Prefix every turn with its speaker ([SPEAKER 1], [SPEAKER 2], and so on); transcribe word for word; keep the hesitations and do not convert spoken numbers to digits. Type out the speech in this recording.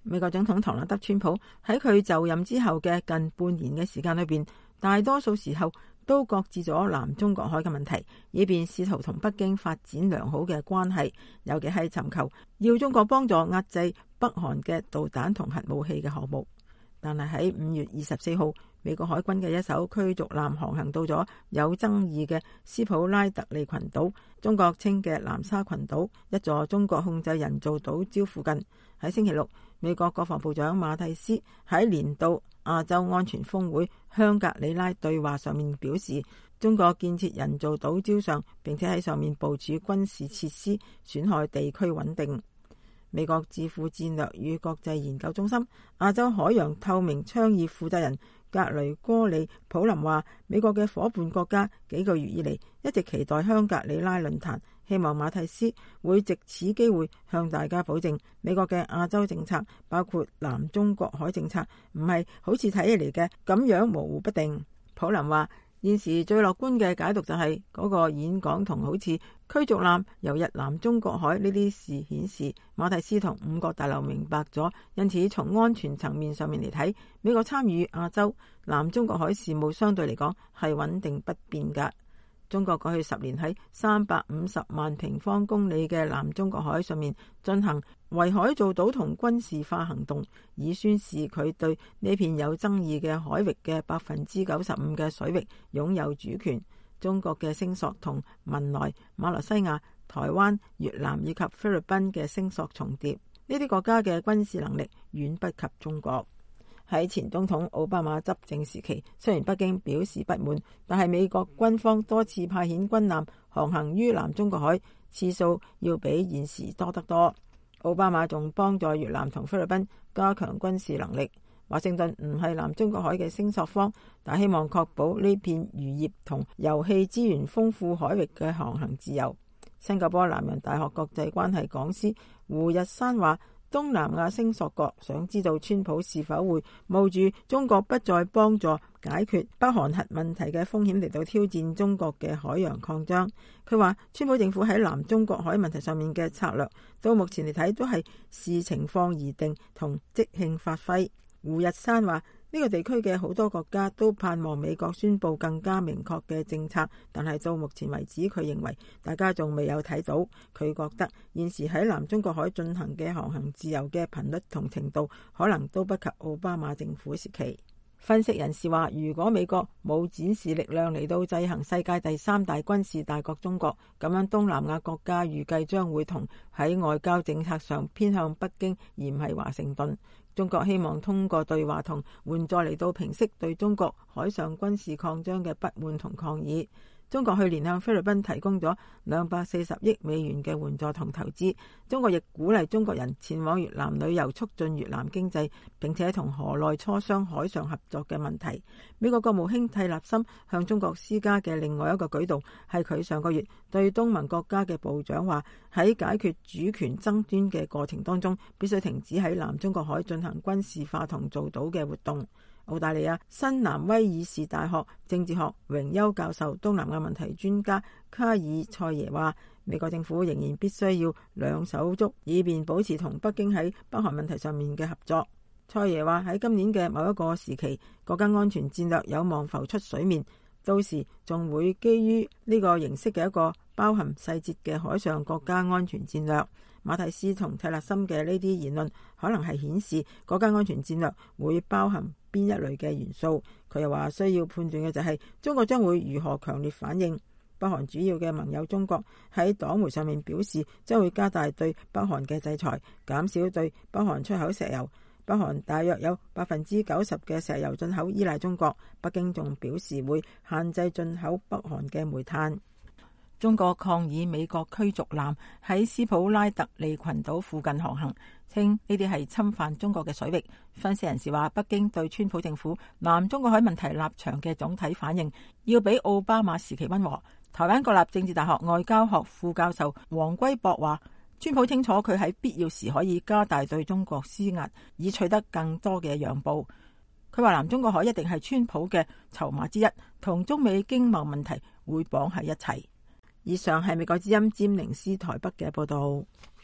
[SPEAKER 1] 美國總統唐納德川普喺佢就任之後嘅近半年嘅時間裏邊，大多數時候都擱置咗南中國海嘅問題，以便試圖同北京發展良好嘅關係，尤其係尋求要中國幫助壓制北韓嘅導彈同核武器嘅項目。但係喺五月二十四號，美國海軍嘅一艘驅逐艦航行到咗有爭議嘅斯普拉特利群島，中國稱嘅南沙群島，一座中國控制人造島礁附近。喺星期六，美國國防部長馬蒂斯喺年度亞洲安全峰會香格里拉對話上面表示，中國建設人造島礁上，並且喺上面部署軍事設施，損害地區穩定。美國智庫戰略與國際研究中心亞洲海洋透明倡議負責人格雷戈里普林話，美國嘅夥伴國家幾個月以嚟一直期待香格里拉論壇，希望馬蒂斯會藉此機會向大家保證，美國嘅亞洲政策，包括南中國海政策，唔係好似睇起嚟嘅咁樣模糊不定。普林話，現時最樂觀嘅解讀就係嗰個演講同好似驅逐艦游入南中國海呢啲事顯示，馬蒂斯同五角大樓明白咗，因此從安全層面上面嚟睇，美國參與亞洲南中國海事務相對嚟講係穩定不變㗎。中國過去十年喺三百五十萬平方公里嘅南中國海上面進行圍海造島同軍事化行動，以宣示佢對呢片有爭議嘅海域嘅百分之九十五嘅水域擁有主權。中國嘅聲索同文萊、馬來西亞、台灣、越南以及菲律賓嘅聲索重疊，呢啲國家嘅軍事能力遠不及中國。喺前總統奧巴馬執政時期，雖然北京表示不滿，但係美國軍方多次派遣軍艦航行於南中國海，次數要比現時多得多。奧巴馬仲幫助越南同菲律賓加強軍事能力。華盛頓唔係南中國海嘅聲索方，但希望確保呢片漁業同油氣資源豐富海域嘅航行自由。新加坡南洋大學國際關係講師胡日山話，東南亞聲索國想知道川普是否會冒住中國不再幫助解決北韓核問題嘅風險嚟到挑戰中國嘅海洋擴張。佢話川普政府喺南中國海問題上面嘅策略，到目前嚟睇都係視情況而定同即興發揮。胡日山話，呢個地區嘅好多國家都盼望美國宣布更加明確嘅政策，但係到目前為止，佢認為大家仲未有睇到。佢覺得現時喺南中國海進行嘅航行自由嘅頻率同程度，可能都不及奧巴馬政府時期。分析人士話，如果美國冇展示力量嚟到制衡世界第三大軍事大國中國，咁樣東南亞國家預計將會同喺外交政策上偏向北京而唔係華盛頓。中國希望通過對話同援助嚟到平息對中國海上軍事擴張嘅不滿同抗議。中國去年向菲律賓提供咗兩百四十億美元嘅援助同投資。中國亦鼓勵中國人前往越南旅遊，促進越南經濟，並且同河內磋商海上合作嘅問題。美國國務卿蒂勒森向中國施加嘅另外一個舉動，係佢上個月對東盟國家嘅部長話，喺解決主權爭端嘅過程當中，必須停止喺南中國海進行軍事化同造島嘅活動。澳大利亞新南威爾士大學政治學榮休教授、東南亞問題專家卡爾塞耶話，美國政府仍然必須要兩手捉，以便保持同北京喺北韓問題上面嘅合作。塞耶話，喺今年嘅某一個時期，國家安全戰略有望浮出水面，到時仲會基於呢個形式嘅一個包含細節嘅海上國家安全戰略。馬蒂斯同蒂勒森嘅呢啲言論可能係顯示國家安全戰略會包含邊一類嘅元素。佢又話，需要判斷嘅就係中國將會如何強烈反應。北韓主要嘅盟友中國喺黨媒上面表示，將會加大對北韓嘅制裁，減少對北韓出口石油。北韓大約有百分之九十嘅石油進口依賴中國。北京仲表示會限制進口北韓嘅煤炭。中國抗議美國驅逐艦喺斯普拉特利群島附近航行，稱呢啲係侵犯中國嘅水域。分析人士話，北京對川普政府南中國海問題立場嘅總體反應要比奧巴馬時期溫和。台灣國立政治大學外交學副教授黃歸博話，川普清楚佢喺必要時可以加大對中國施壓，以取得更多嘅讓步。佢話南中國海一定係川普嘅籌碼之一，同中美經貿問題會綁喺一齊。以上係美國之音詹寧斯台北嘅報道。